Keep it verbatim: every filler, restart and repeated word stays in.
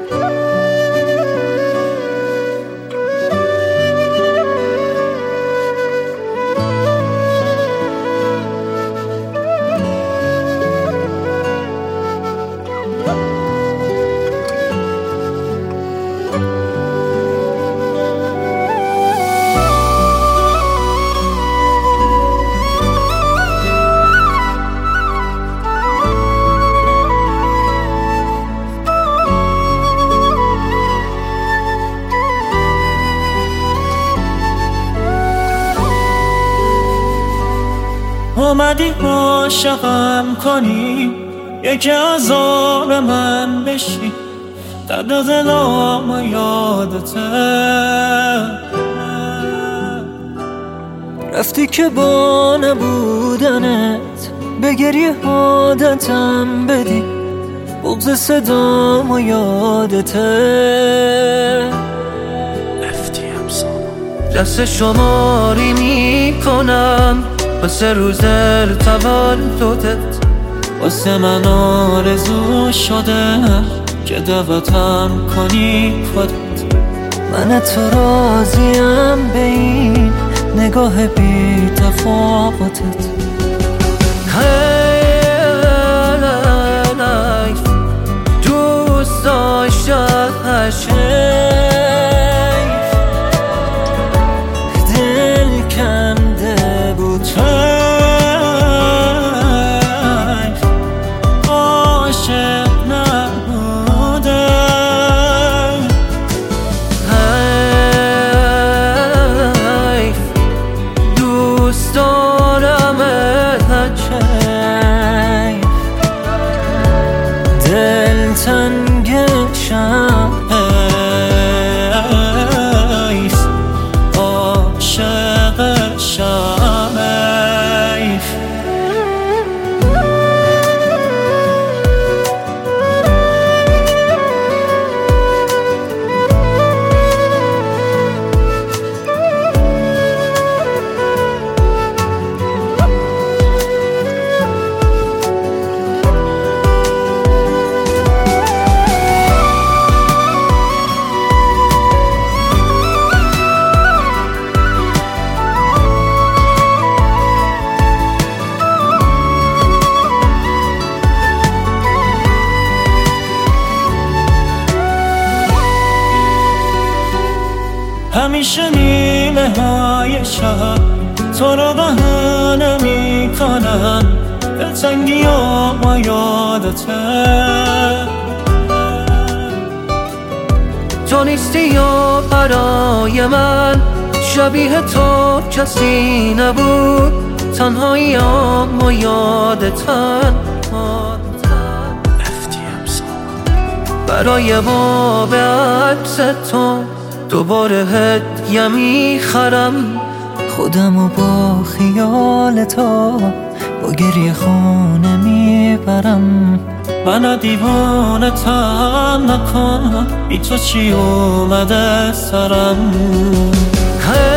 اومدی عاشقم کنی، یکی از آب من بشی، درد دلم یادته. رفتی که با نبودنت به گریه عادتم بدی، بغض صدام یادته. دست شماری میکنم واسه روز تولدت، واسه من آرزو شده که دعوتم کنی خودت. من تو راضیم به این نگاه بی تفاوتت. دوست داشتم همیشه نیمه های شب تو رو بهانه میکنن، دلتنگی ها یادته. تو نیستی یا برای من، شبیه تو کسی نبود، تنهایی ها یادتن. برای باب عکس تو دوباره هدیه میخرم، خودمو با خیال تو با گریه خونه میبرم. منو دیوانه تن نکن، بی تو چی اومده سرم.